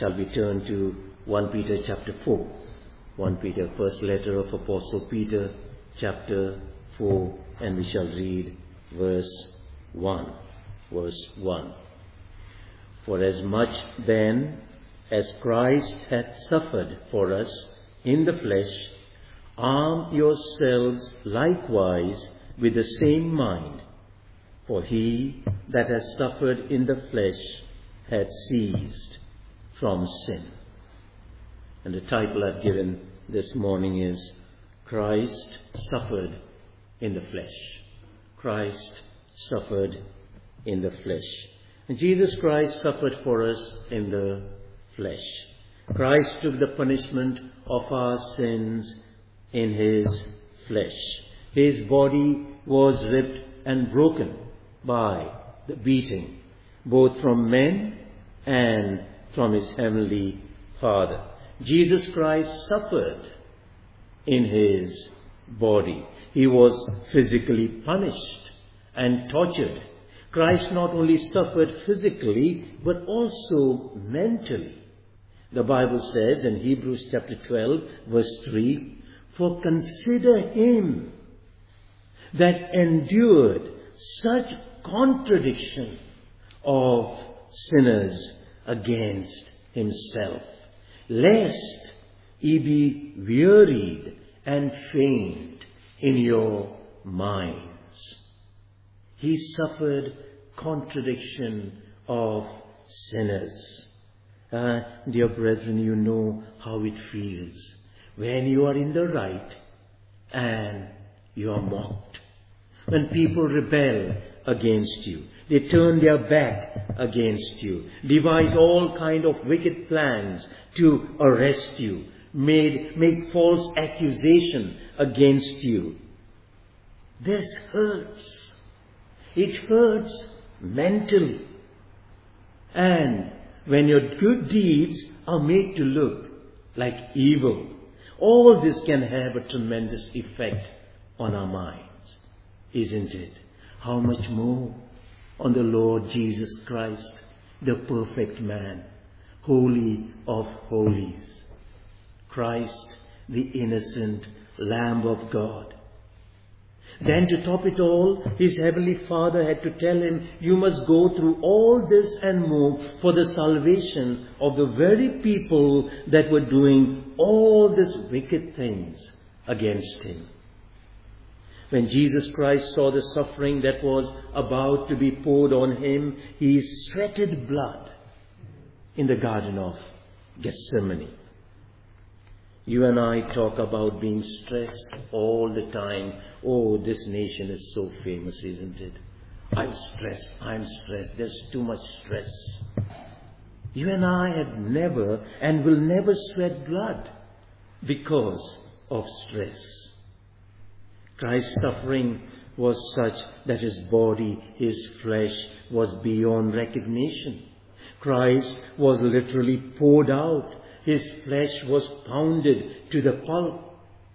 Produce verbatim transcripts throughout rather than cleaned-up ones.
Shall we turn to First Peter chapter four? First Peter, first letter of Apostle Peter, chapter four, and we shall read verse one. Verse one. For as much then as Christ hath suffered for us in the flesh, arm yourselves likewise with the same mind. For he that has suffered in the flesh hath ceased from sin. And the title I've given this morning is Christ Suffered in the Flesh. Christ suffered in the flesh. And Jesus Christ suffered for us in the flesh. Christ took the punishment of our sins in his flesh. His body was ripped and broken by the beating, both from men and from his heavenly Father. Jesus Christ suffered in his body. He was physically punished and tortured. Christ not only suffered physically, but also mentally. The Bible says in Hebrews chapter twelve, verse three, for consider him that endured such contradiction of sinners against himself, lest ye be wearied and faint in your minds. He suffered contradiction of sinners. Uh, dear brethren, you know how it feels when you are in the right and you are mocked. When people rebel against you, they turn their back against you, devise all kind of wicked plans to arrest you, made, make false accusation against you. This hurts. It hurts mentally. And when your good deeds are made to look like evil, all this can have a tremendous effect on our minds, isn't it? How much more on the Lord Jesus Christ, the perfect man, holy of holies. Christ, the innocent Lamb of God. Then to top it all, his heavenly Father had to tell him, you must go through all this and more for the salvation of the very people that were doing all these wicked things against him. When Jesus Christ saw the suffering that was about to be poured on him, he sweated blood in the Garden of Gethsemane. You and I talk about being stressed all the time. Oh, this nation is so famous, isn't it? I'm stressed, I'm stressed, there's too much stress. You and I have never and will never sweat blood because of stress. Christ's suffering was such that his body, his flesh, was beyond recognition. Christ was literally poured out. His flesh was pounded to the pulp.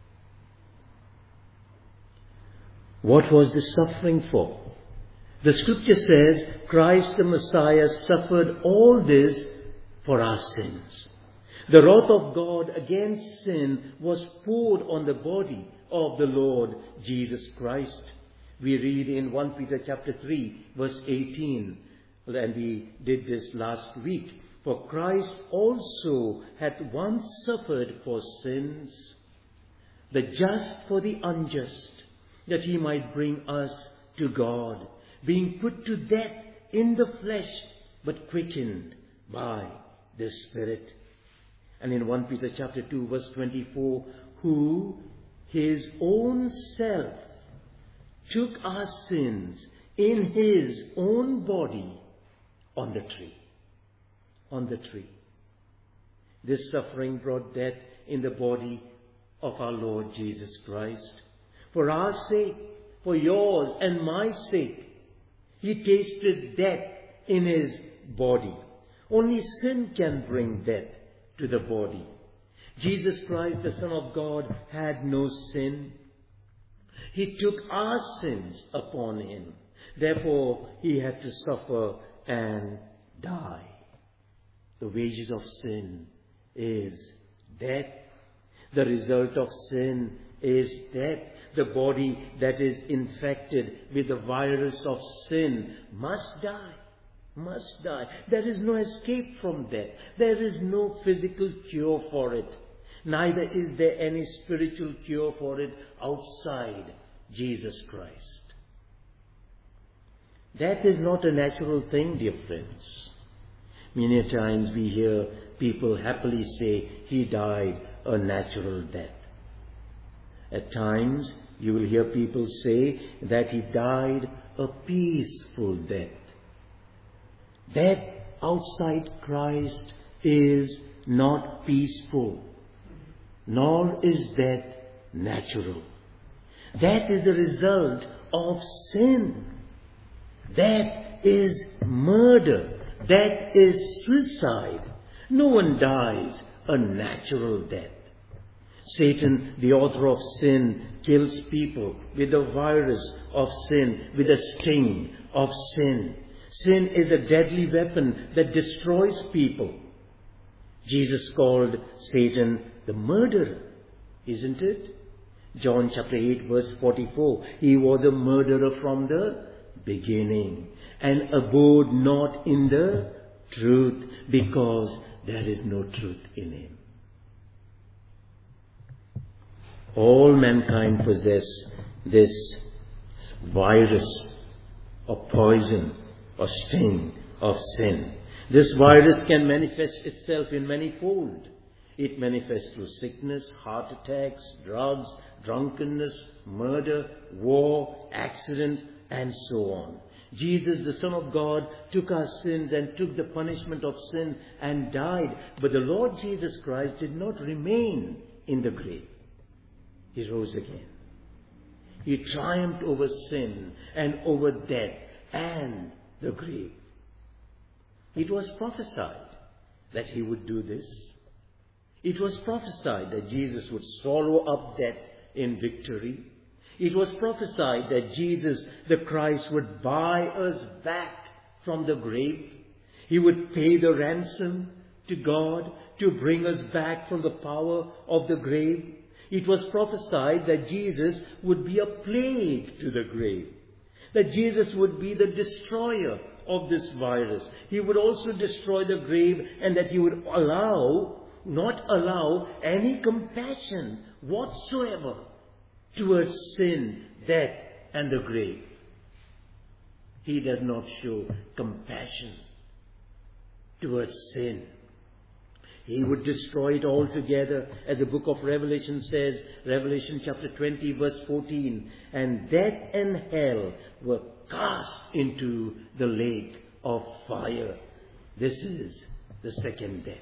What was the suffering for? The scripture says Christ the Messiah suffered all this for our sins. The wrath of God against sin was poured on the body of the Lord Jesus Christ. We read in First Peter chapter three, verse eighteen, and we did this last week. For Christ also hath once suffered for sins, the just for the unjust, that he might bring us to God, being put to death in the flesh, but quickened by the Spirit. And in First Peter chapter two, verse twenty-four, who his own self took our sins in his own body on the tree. On the tree. This suffering brought death in the body of our Lord Jesus Christ. For our sake, for yours and my sake, he tasted death in his body. Only sin can bring death to the body. Jesus Christ, the Son of God, had no sin. He took our sins upon him. Therefore, he had to suffer and die. The wages of sin is death. The result of sin is death. The body that is infected with the virus of sin must die. Must die. There is no escape from death. There is no physical cure for it. Neither is there any spiritual cure for it outside Jesus Christ. Death is not a natural thing, dear friends. Many times we hear people happily say, he died a natural death. At times you will hear people say that he died a peaceful death. Death outside Christ is not peaceful, nor is death natural. That is the result of sin. That is murder. That is suicide. No one dies a natural death. Satan, the author of sin, kills people with the virus of sin, with the sting of sin. Sin is a deadly weapon that destroys people. Jesus called Satan the murderer, isn't it? John chapter eight verse forty-four. He was a murderer from the beginning and abode not in the truth, because there is no truth in him. All mankind possess this virus or poison or sting of sin. This virus can manifest itself in many fold. It manifests through sickness, heart attacks, drugs, drunkenness, murder, war, accidents, and so on. Jesus, the Son of God, took our sins and took the punishment of sin and died. But the Lord Jesus Christ did not remain in the grave. He rose again. He triumphed over sin and over death and the grave. It was prophesied that he would do this. It was prophesied that Jesus would swallow up death in victory. It was prophesied that Jesus, the Christ, would buy us back from the grave. He would pay the ransom to God to bring us back from the power of the grave. It was prophesied that Jesus would be a plague to the grave, that Jesus would be the destroyer of this virus. He would also destroy the grave, and that he would allow, not allow any compassion whatsoever towards sin, death, and the grave. He does not show compassion towards sin. He would destroy it altogether, as the book of Revelation says, Revelation chapter twenty verse fourteen, and death and hell were cast into the lake of fire. This is the second death.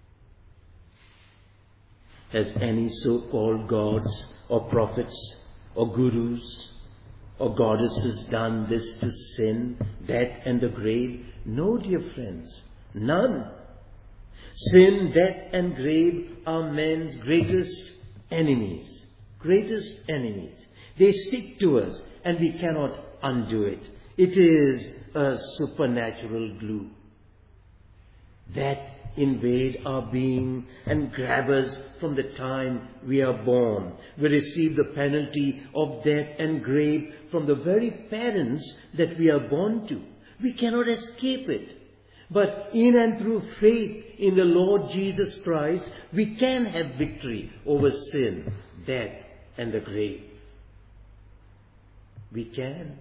Has any so-called gods or prophets or gurus or goddesses done this to sin, death and the grave? No, dear friends, none. Sin, death and grave are men's greatest enemies. Greatest enemies. They stick to us and we cannot undo it. It is a supernatural glue that invade our being and grab us from the time we are born. We receive the penalty of death and grave from the very parents that we are born to. We cannot escape it. But in and through faith in the Lord Jesus Christ, we can have victory over sin, death, and the grave. We can.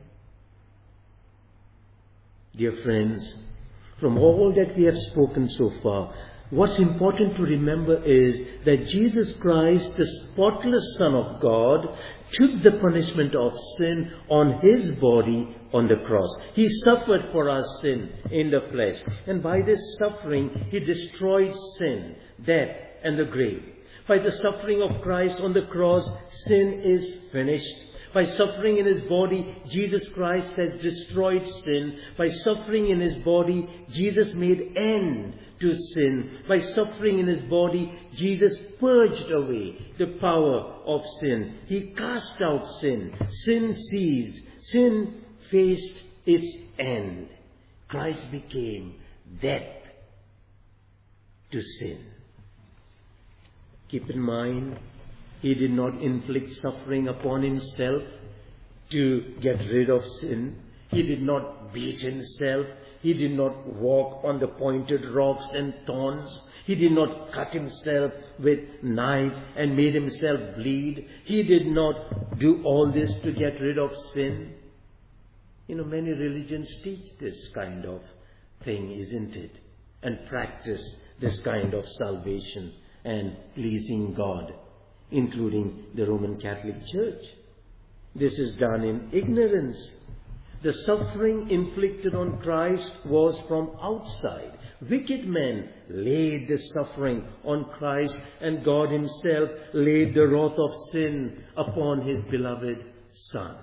Dear friends, from all that we have spoken so far, what's important to remember is that Jesus Christ, the spotless Son of God, took the punishment of sin on his body on the cross. He suffered for our sin in the flesh. And by this suffering, he destroyed sin, death, and the grave. By the suffering of Christ on the cross, sin is finished. By suffering in his body, Jesus Christ has destroyed sin. By suffering in his body, Jesus made end to sin. By suffering in his body, Jesus purged away the power of sin. He cast out sin. Sin ceased. Sin faced its end. Christ became death to sin. Keep in mind, he did not inflict suffering upon himself to get rid of sin. He did not beat himself. He did not walk on the pointed rocks and thorns. He did not cut himself with knife and made himself bleed. He did not do all this to get rid of sin. You know, many religions teach this kind of thing, isn't it? And practice this kind of salvation and pleasing God, including the Roman Catholic Church. This is done in ignorance. The suffering inflicted on Christ was from outside. Wicked men laid the suffering on Christ, and God himself laid the wrath of sin upon his beloved Son.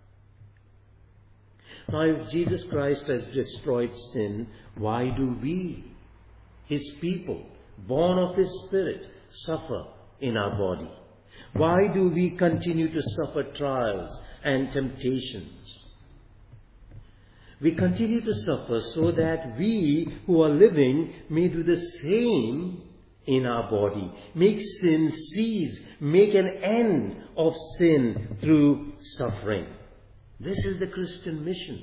Now, if Jesus Christ has destroyed sin, why do we, his people, born of his Spirit, suffer in our body? Why do we continue to suffer trials and temptations? We continue to suffer so that we who are living may do the same in our body. Make sin cease. Make an end of sin through suffering. This is the Christian mission.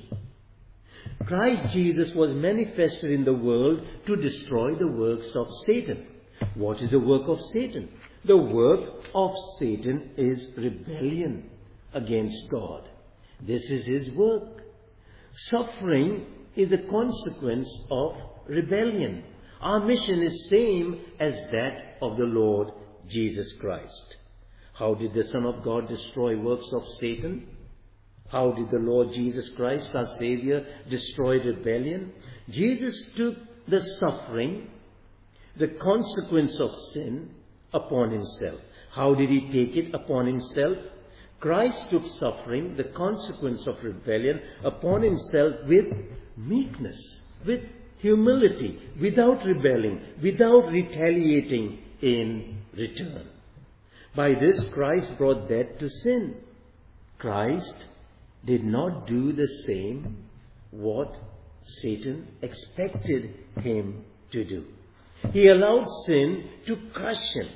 Christ Jesus was manifested in the world to destroy the works of Satan. What is the work of Satan? The work of Satan is rebellion against God. This is his work. Suffering is a consequence of rebellion. Our mission is same as that of the Lord Jesus Christ. How did the Son of God destroy works of Satan? How did the Lord Jesus Christ, our Savior, destroy rebellion? Jesus took the suffering, the consequence of sin, upon himself. How did he take it upon himself? Christ took suffering, the consequence of rebellion, upon himself with meekness, with humility, without rebelling, without retaliating in return. By this, Christ brought death to sin. Christ did not do the same what Satan expected him to do. He allowed sin to crush him.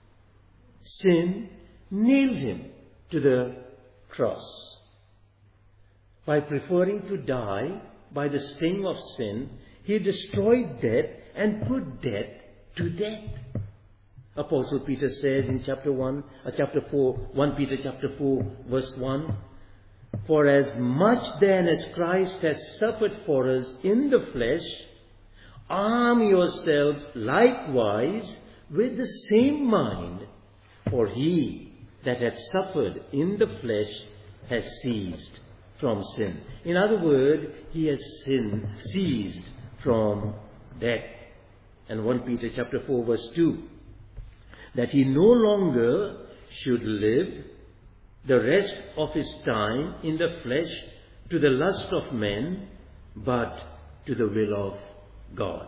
Sin nailed him to the cross. By preferring to die by the sting of sin, he destroyed death and put death to death. Apostle Peter says in chapter one, uh, chapter four, First Peter chapter four, verse one, "For as much then as Christ has suffered for us in the flesh, arm yourselves likewise with the same mind, for he that hath suffered in the flesh has ceased from sin." In other words, he has sin, ceased from death. And First Peter chapter four, verse two, that he no longer should live the rest of his time in the flesh to the lust of men, but to the will of God.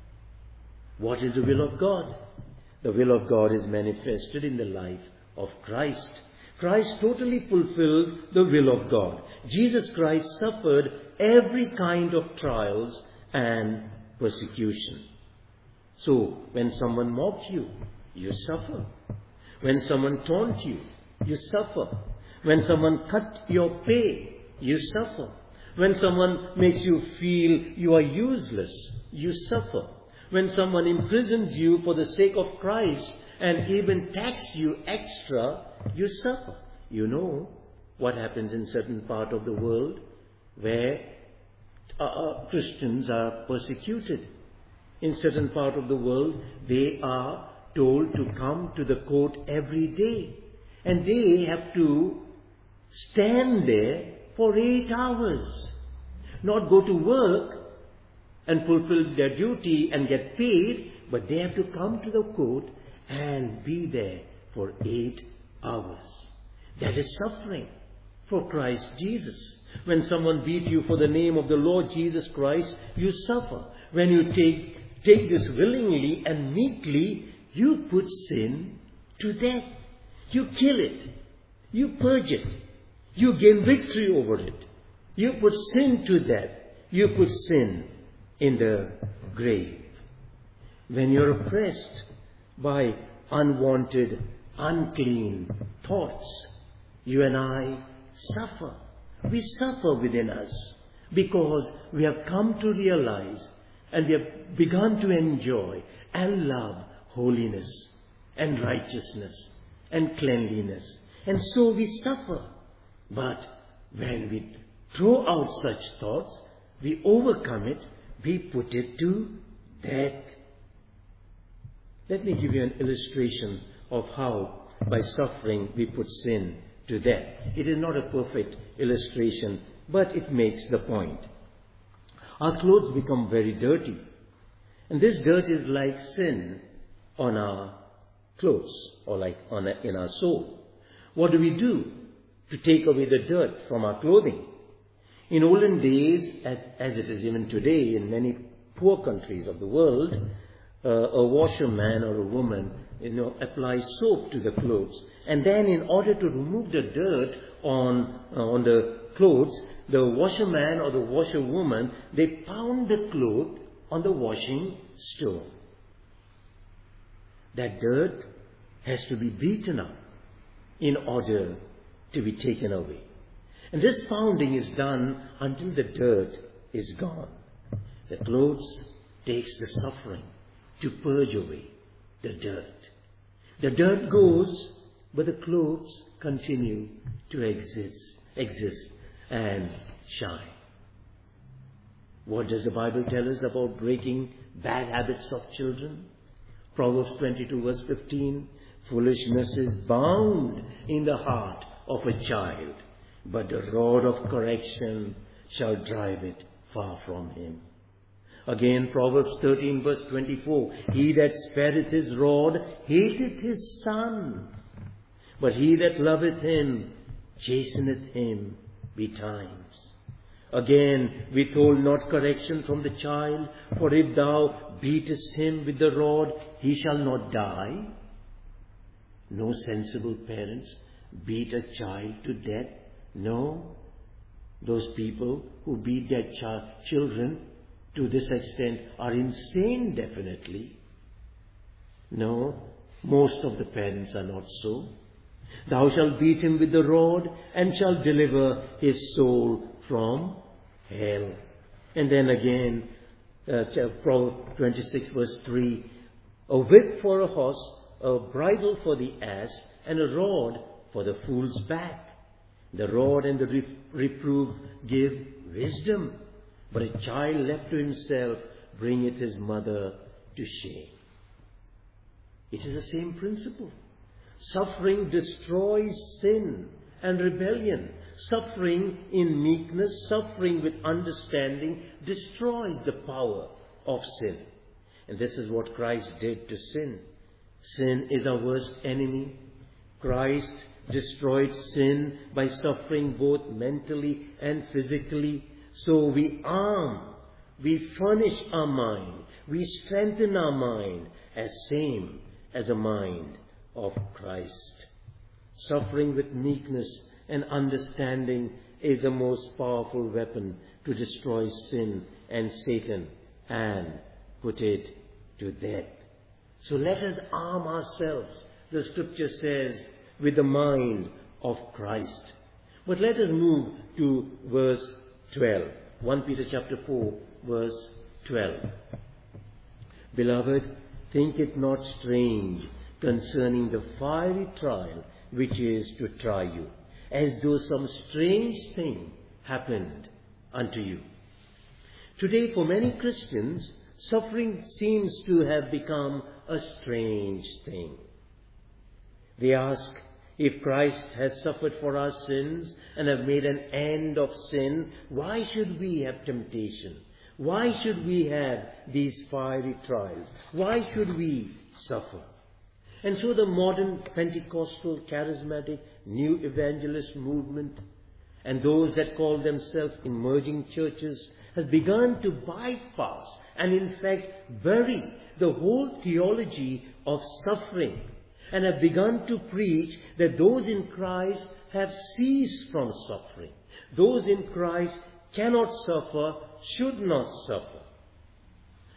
What is the will of God? The will of God is manifested in the life of Christ. Christ totally fulfilled the will of God. Jesus Christ suffered every kind of trials and persecution. So, when someone mocks you, you suffer. When someone taunts you, you suffer. When someone cuts your pay, you suffer. When someone makes you feel you are useless, you suffer. When someone imprisons you for the sake of Christ and even tax you extra, you suffer. You know what happens in certain part of the world where uh, Christians are persecuted. In certain part of the world, they are told to come to the court every day. And they have to stand there for eight hours. Not go to work and fulfill their duty and get paid, but they have to come to the court and be there for eight hours. That is suffering for Christ Jesus. When someone beats you for the name of the Lord Jesus Christ, you suffer. When you take, take this willingly and meekly, you put sin to death. You kill it. You purge it. You gain victory over it. You put sin to death. You put sin in the grave. when you're oppressed by unwanted, unclean thoughts, you and I suffer. We suffer within us because we have come to realize and we have begun to enjoy and love holiness and righteousness and cleanliness. And so we suffer. But when we throw out such thoughts, we overcome it, we put it to death. Let me give you an illustration of how by suffering we put sin to death. It is not a perfect illustration, but it makes the point. Our clothes become very dirty. And this dirt is like sin on our clothes or like on a, in our soul. What do we do to take away the dirt from our clothing? In olden days, as, as it is even today in many poor countries of the world, uh, a washerman or a woman, you know, applies soap to the clothes. And then in order to remove the dirt on, uh, on the clothes, the washerman or the washerwoman, they pound the cloth on the washing stone. That dirt has to be beaten up in order to be taken away. And this pounding is done until the dirt is gone. The clothes takes the suffering to purge away the dirt. The dirt goes, but the clothes continue to exist, exist and shine. What does the Bible tell us about breaking bad habits of children? Proverbs twenty-two verse fifteen, foolishness is bound in the heart of a child, but the rod of correction shall drive it far from him. Again, Proverbs thirteen verse twenty-four, he that spareth his rod hateth his son, but he that loveth him chasteneth him betimes. Again, withhold not correction from the child, for if thou beatest him with the rod, he shall not die. No sensible parents beat a child to death. No, those people who beat their ch- children to this extent are insane, definitely. No, most of the parents are not so. Thou shalt beat him with the rod and shalt deliver his soul from hell. And then again, uh, Proverbs twenty-six verse three, a whip for a horse, a bridle for the ass, and a rod for the fool's back. The rod and the re- reproof give wisdom, but a child left to himself bringeth his mother to shame. It is the same principle. Suffering destroys sin and rebellion. Suffering in meekness, suffering with understanding, destroys the power of sin. And this is what Christ did to sin. Sin is our worst enemy. Christ destroyed sin by suffering both mentally and physically. So we arm, we furnish our mind, we strengthen our mind as same as a mind of Christ. Suffering with meekness and understanding is the most powerful weapon to destroy sin and Satan and put it to death. So let us arm ourselves, the scripture says, with the mind of Christ. But let us move to verse twelve. First Peter chapter four, verse twelve. Beloved, think it not strange concerning the fiery trial which is to try you, as though some strange thing happened unto you. Today, for many Christians, suffering seems to have become a strange thing. They ask, if Christ has suffered for our sins and have made an end of sin, why should we have temptation? Why should we have these fiery trials? Why should we suffer? And so the modern Pentecostal, charismatic, new evangelist movement and those that call themselves emerging churches has begun to bypass and in fact bury the whole theology of suffering and have begun to preach that those in Christ have ceased from suffering. Those in Christ cannot suffer, should not suffer.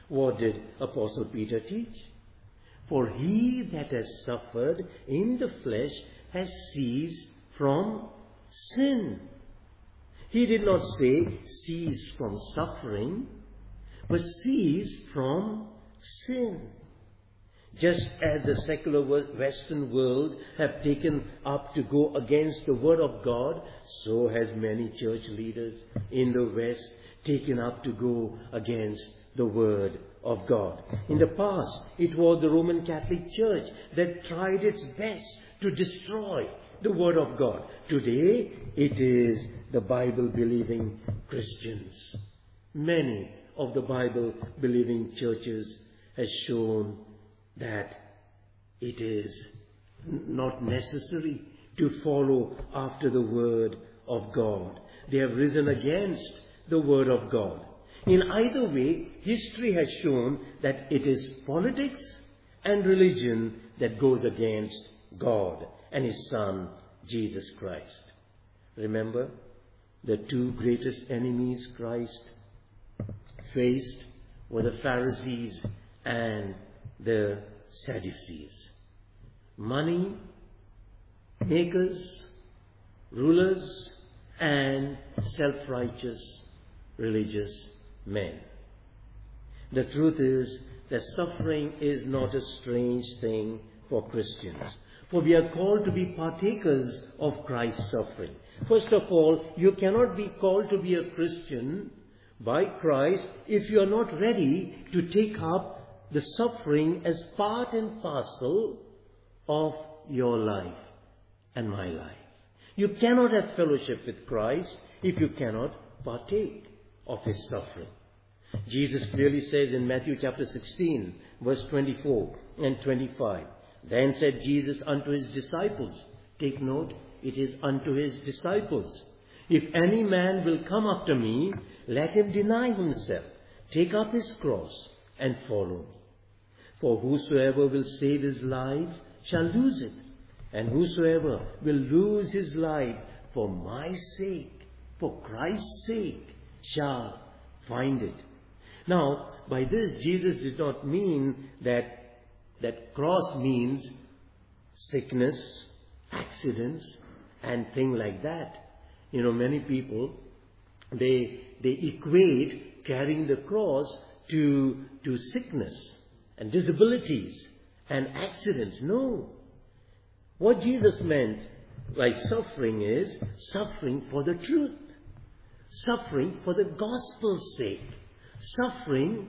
What did Apostle Peter teach? For he that has suffered in the flesh has ceased from sin. He did not say cease from suffering, but cease from sin. Just as the secular Western world have taken up to go against the Word of God, so has many church leaders in the West taken up to go against the Word of God. In the past, it was the Roman Catholic Church that tried its best to destroy the Word of God. Today, it is the Bible-believing Christians. Many of the Bible-believing churches have shown that it is not necessary to follow after the Word of God. They have risen against the Word of God. In either way, history has shown that it is politics and religion that goes against God and His Son, Jesus Christ. Remember, the two greatest enemies Christ faced were the Pharisees and the Sadducees. Money makers, rulers, and self-righteous religious men. The truth is that suffering is not a strange thing for Christians, for we are called to be partakers of Christ's suffering. First of all, you cannot be called to be a Christian by Christ if you are not ready to take up the suffering as part and parcel of your life and my life. You cannot have fellowship with Christ if you cannot partake of His suffering. Jesus clearly says in Matthew chapter sixteen, verse twenty-four and twenty-five, Then said Jesus unto His disciples, take note, it is unto His disciples, If any man will come after me, let him deny himself, take up his cross, and follow me. For whosoever will save his life shall lose it, and whosoever will lose his life for my sake, for Christ's sake, shall find it. Now, by this, Jesus did not mean that that cross means sickness, accidents, and things like that. You know, many people, they they equate carrying the cross to to sickness and disabilities and accidents. No. What Jesus meant by suffering is suffering for the truth, suffering for the gospel's sake, suffering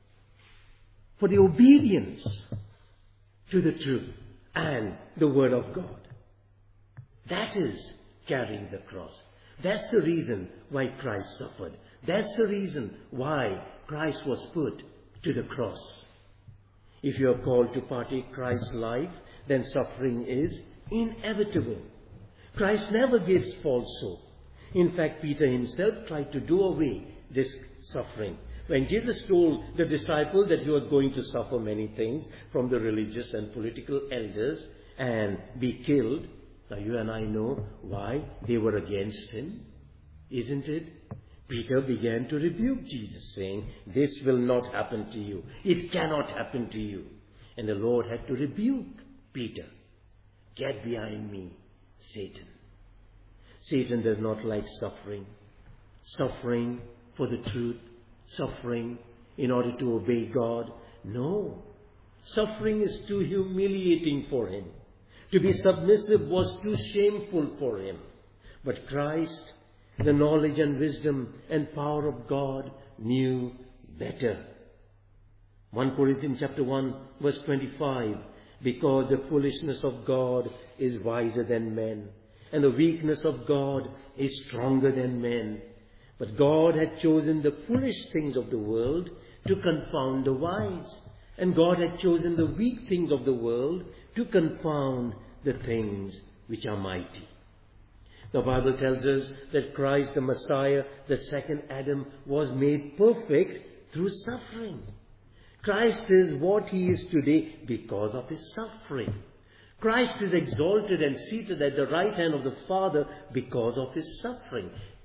for the obedience to the truth and the Word of God. That is carrying the cross. That's the reason why Christ suffered. That's the reason why Christ was put to the cross. If you are called to partake Christ's life, then suffering is inevitable. Christ never gives false hope. In fact, Peter himself tried to do away this suffering. When Jesus told the disciple that he was going to suffer many things from the religious and political elders and be killed, now you and I know why they were against him, isn't it? Peter began to rebuke Jesus, saying, this will not happen to you. It cannot happen to you. And the Lord had to rebuke Peter. Get behind me, Satan. Satan does not like suffering. Suffering for the truth. Suffering in order to obey God. No. Suffering is too humiliating for him. To be submissive was too shameful for him. But Christ, the knowledge and wisdom and power of God, knew better. First Corinthians chapter one, verse twenty-five, because the foolishness of God is wiser than men, and the weakness of God is stronger than men. But God had chosen the foolish things of the world to confound the wise, and God had chosen the weak things of the world to confound the things which are mighty. The Bible tells us that Christ the Messiah, the second Adam, was made perfect through suffering. Christ is what he is today because of his suffering. Christ is exalted and seated at the right hand of the Father because of his suffering.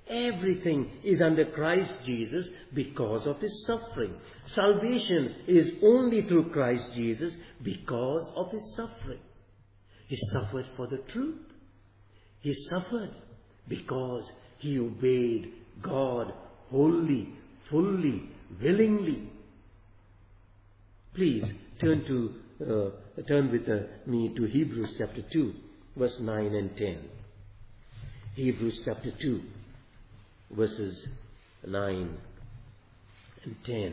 Everything is under Christ Jesus because of his suffering. Salvation is only through Christ Jesus because of his suffering. He suffered for the truth. He suffered because he obeyed God wholly, fully, willingly. Please turn to uh, turn with uh, me to Hebrews chapter two, verse nine and ten. Hebrews chapter two, verses nine and ten.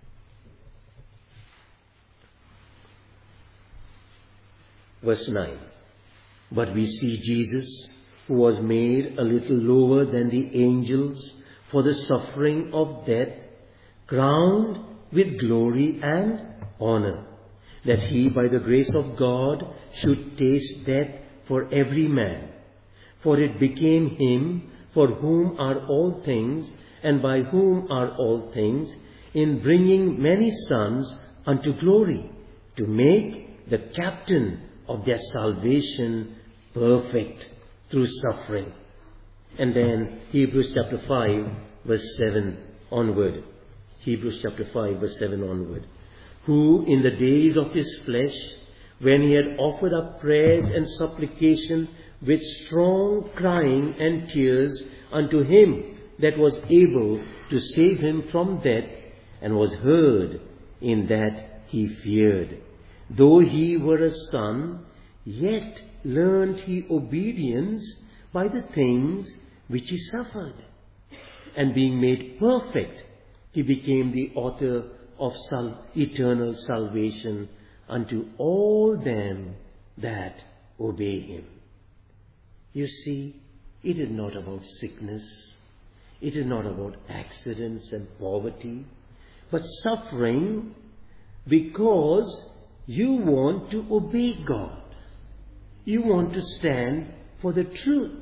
Verse nine. But we see Jesus, who was made a little lower than the angels for the suffering of death, crowned with glory and honor, that he, by the grace of God, should taste death for every man. For it became him, for whom are all things, and by whom are all things, in bringing many sons unto glory, to make the captain of their salvation perfect through suffering. And then Hebrews chapter five, verse seven onward. Hebrews chapter five, verse seven onward. Who in the days of his flesh, when he had offered up prayers and supplication with strong crying and tears unto him that was able to save him from death, and was heard in that he feared. Though he were a son, yet learned he obedience by the things which he suffered. And being made perfect, he became the author of sal- eternal salvation unto all them that obey him. You see, it is not about sickness. It is not about accidents and poverty, but suffering because you want to obey God. You want to stand for the truth.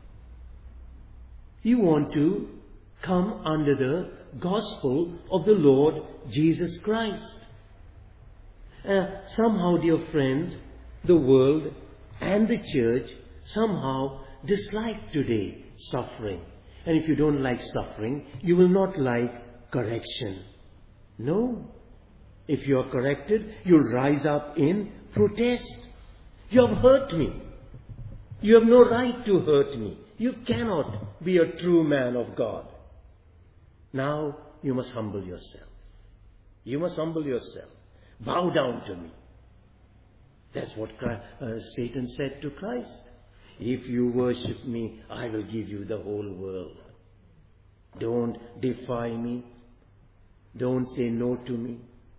You want to come under the gospel of the Lord Jesus Christ. Uh, somehow, dear friends, the world and the church somehow dislike today suffering. And if you don't like suffering, you will not like correction. No. If you are corrected, you'll rise up in protest. You have hurt me. You have no right to hurt me. You cannot be a true man of God. Now you must humble yourself. You must humble yourself. Bow down to me. That's what Christ, uh, Satan said to Christ. If you worship me, I will give you the whole world. Don't defy me. Don't say no to me.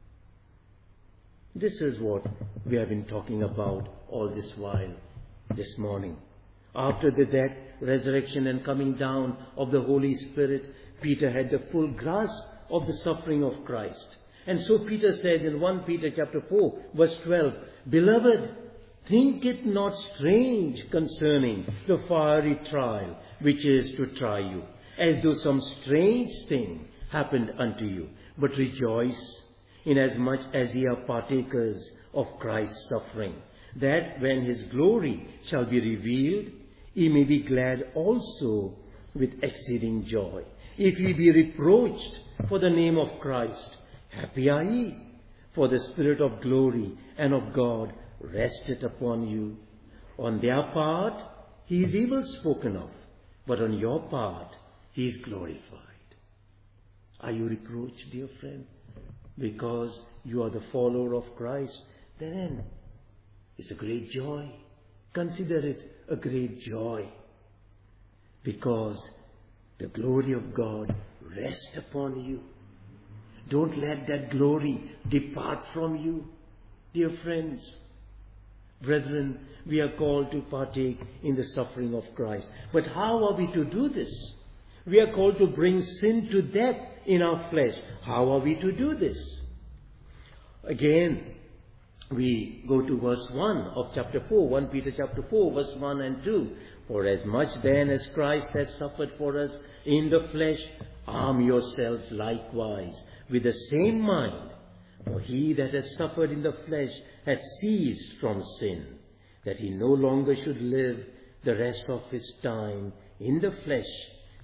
This is what we have been talking about all this while, this morning. After the death, resurrection and coming down of the Holy Spirit, Peter had the full grasp of the suffering of Christ. And so Peter said in First Peter chapter four, verse twelve, Beloved, think it not strange concerning the fiery trial which is to try you, as though some strange thing happened unto you. But rejoice, inasmuch as ye are partakers of Christ's suffering, that when his glory shall be revealed, ye may be glad also with exceeding joy. If ye be reproached for the name of Christ, happy are ye, for the Spirit of glory and of God resteth upon you. On their part, he is evil spoken of, but on your part, he is glorified. Are you reproached, dear friend, because you are the follower of Christ? Then it's a great joy. Consider it a great joy, because the glory of God rests upon you. Don't let that glory depart from you, dear friends. Brethren, we are called to partake in the suffering of Christ. But how are we to do this? We are called to bring sin to death in our flesh. How are we to do this? Again, we go to verse one of chapter four, First Peter chapter four, verse one and two. For as much then as Christ has suffered for us in the flesh, arm yourselves likewise with the same mind. For he that has suffered in the flesh hath ceased from sin, that he no longer should live the rest of his time in the flesh,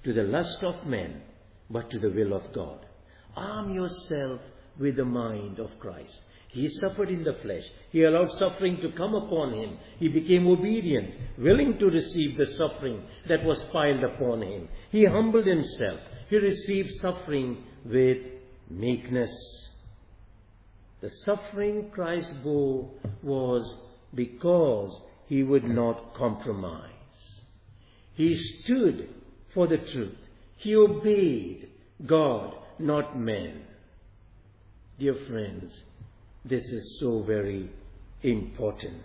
to the lust of men, but to the will of God. Arm yourself with the mind of Christ. He suffered in the flesh. He allowed suffering to come upon him. He became obedient, willing to receive the suffering that was piled upon him. He humbled himself. He received suffering with meekness. The suffering Christ bore was because he would not compromise. He stood for the truth. He obeyed God, not men. Dear friends, this is so very important.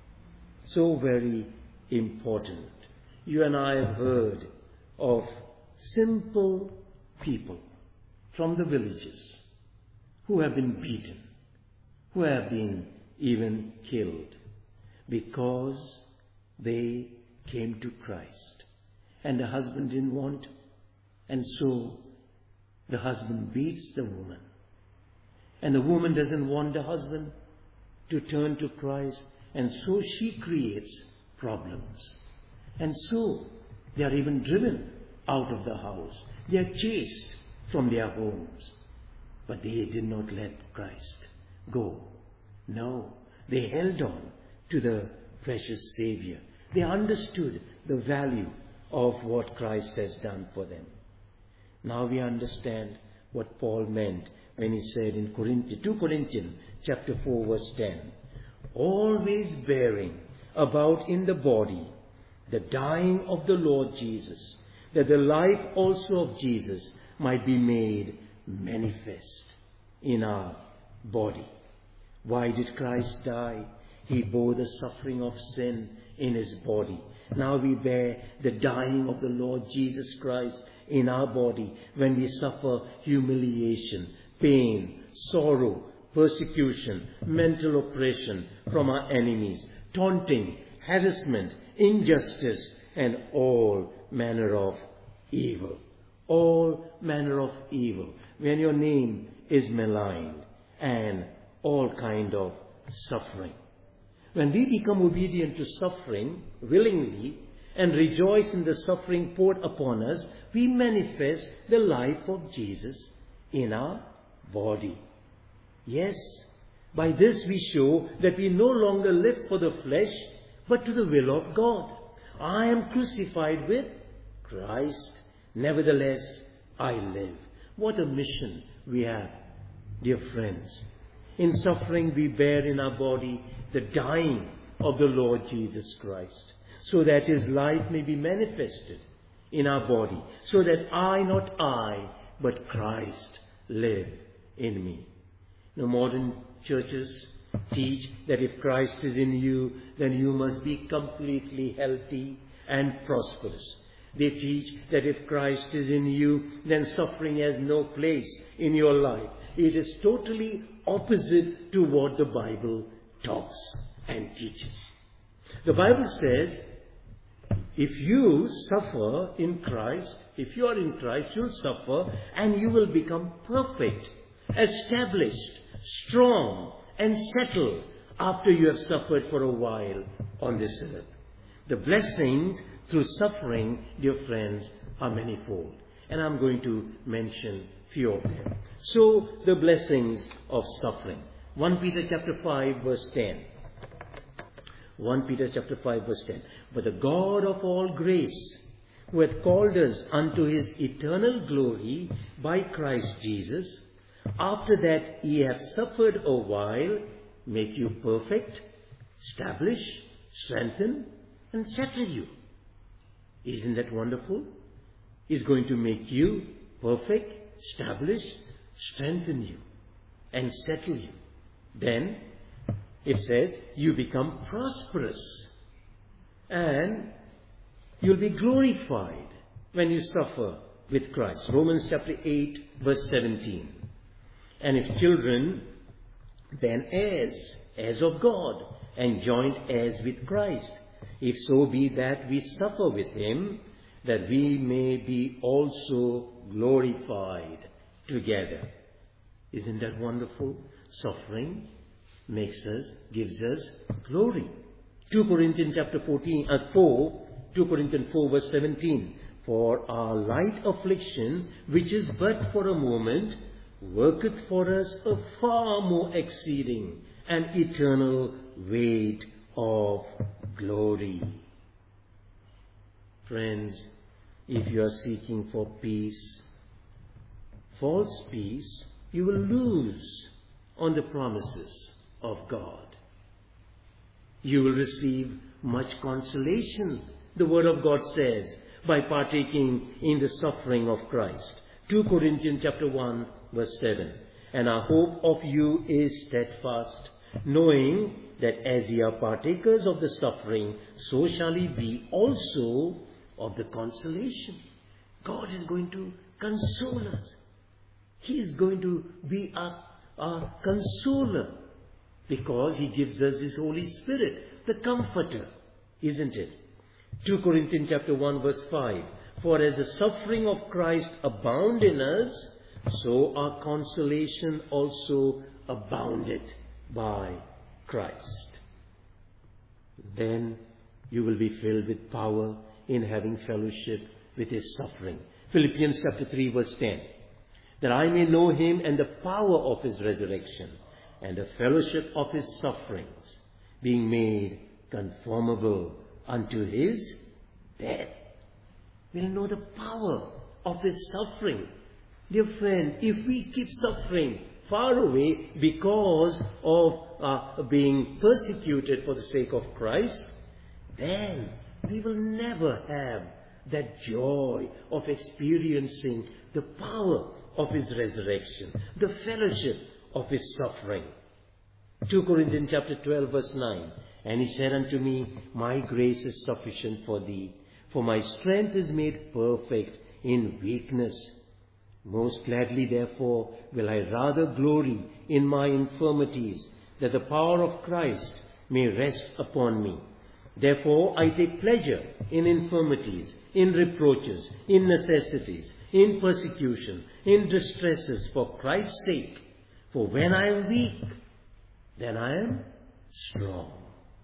So very important. You and I have heard of simple people from the villages who have been beaten, who have been even killed because they came to Christ. And the husband didn't want, and so the husband beats the woman. And the woman doesn't want the husband to turn to Christ, and so she creates problems. And so they are even driven out of the house. They are chased from their homes. But they did not let Christ go. No, they held on to the precious Savior. They understood the value of what Christ has done for them. Now we understand what Paul meant when he said in Corinthians, Second Corinthians chapter four verse ten, always bearing about in the body the dying of the Lord Jesus, that the life also of Jesus might be made manifest in our body. Why did Christ die? He bore the suffering of sin in his body. Now we bear the dying of the Lord Jesus Christ in our body when we suffer humiliation, pain, sorrow, persecution, mental oppression from our enemies, taunting, harassment, injustice, and all manner of evil. All manner of evil. When your name is maligned, and all kind of suffering. When we become obedient to suffering willingly and rejoice in the suffering poured upon us, we manifest the life of Jesus in our body. Yes, by this we show that we no longer live for the flesh, but to the will of God. I am crucified with Christ. Nevertheless, I live. What a mission we have, dear friends. In suffering we bear in our body the dying of the Lord Jesus Christ, so that his life may be manifested in our body, so that I, not I, but Christ live in me. Now, modern churches teach that if Christ is in you, then you must be completely healthy and prosperous. They teach that if Christ is in you, then suffering has no place in your life. It is totally opposite to what the Bible talks and teaches. The Bible says, if you suffer in Christ, if you are in Christ, you'll suffer and you will become perfect, established, strong, and settled after you have suffered for a while on this earth. The blessings through suffering, dear friends, are manifold. And I'm going to mention few of them. So, the blessings of suffering. First Peter chapter five verse ten. First Peter chapter five verse ten. But the God of all grace, who hath called us unto his eternal glory by Christ Jesus, after that ye have suffered a while, make you perfect, establish, strengthen, and settle you. Isn't that wonderful? He's going to make you perfect, establish, strengthen you, and settle you. Then it says you become prosperous and you'll be glorified when you suffer with Christ. Romans chapter eight verse seventeen. And if children, then heirs, heirs of God, and joint heirs with Christ, if so be that we suffer with him, that we may be also glorified together. Isn't that wonderful? Suffering makes us, gives us glory. Second Corinthians chapter fourteen, uh, four, Second Corinthians four verse seventeen. For our light affliction, which is but for a moment, worketh for us a far more exceeding and eternal weight of glory. Friends, if you are seeking for peace, false peace, you will lose on the promises of God. You will receive much consolation, the Word of God says, by partaking in the suffering of Christ. Second Corinthians chapter one, verse seven. And our hope of you is steadfast, knowing that as ye are partakers of the suffering, so shall ye be also of the consolation. God is going to console us. He is going to be our, our consoler, because He gives us His Holy Spirit, the Comforter, isn't it? Second Corinthians chapter one, verse five. For as the suffering of Christ abound in us, so our consolation also abounded by Christ. Then you will be filled with power in having fellowship with His suffering. Philippians chapter three, verse ten. That I may know Him and the power of His resurrection, and the fellowship of His sufferings, being made conformable unto His death. We'll know the power of His suffering. Dear friend, if we keep suffering far away because of uh, being persecuted for the sake of Christ, then we will never have that joy of experiencing the power of His resurrection, the fellowship of His suffering. Second Corinthians chapter twelve, verse nine. And He said unto me, My grace is sufficient for thee, for my strength is made perfect in weakness. Most gladly, therefore, will I rather glory in my infirmities, that the power of Christ may rest upon me. Therefore, I take pleasure in infirmities, in reproaches, in necessities, in persecution, in distresses for Christ's sake. For when I am weak, then I am strong.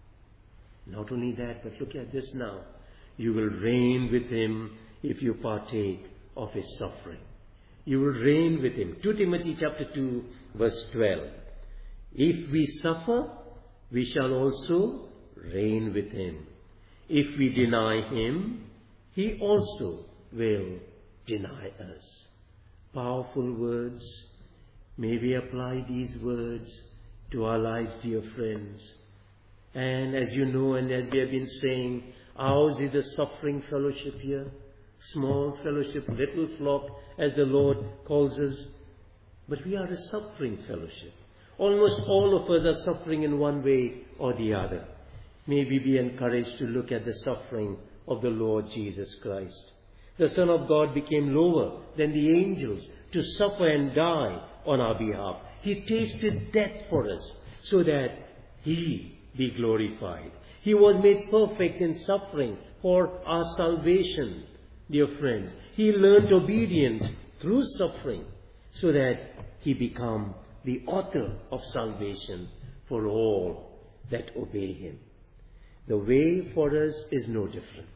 Not only that, but look at this now. You will reign with Him if you partake of His suffering. You will reign with Him. Second Timothy chapter two, verse twelve. If we suffer, we shall also reign with Him. If we deny Him, He also will deny us. Powerful words. May we apply these words to our lives, dear friends. And as you know, and as we have been saying, ours is a suffering fellowship here. Small fellowship, little flock, as the Lord calls us. But we are a suffering fellowship. Almost all of us are suffering in one way or the other. May we be encouraged to look at the suffering of the Lord Jesus Christ. The Son of God became lower than the angels to suffer and die on our behalf. He tasted death for us so that He be glorified. He was made perfect in suffering for our salvation, dear friends. He learned obedience through suffering so that He become the author of salvation for all that obey Him. The way for us is no different.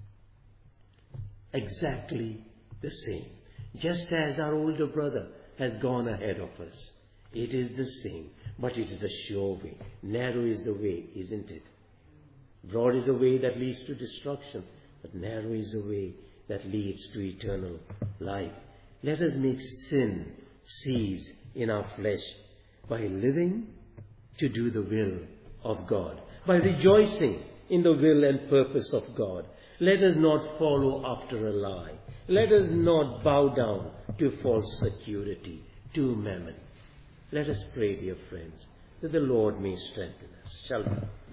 Exactly the same. Just as our older brother has gone ahead of us. It is the same, but it is a sure way. Narrow is the way, isn't it? Broad is the way that leads to destruction, but narrow is the way that leads to eternal life. Let us make sin cease in our flesh by living to do the will of God, by rejoicing in the will and purpose of God. Let us not follow after a lie. Let us not bow down to false security, to mammon. Let us pray, dear friends, that the Lord may strengthen us. Shall we?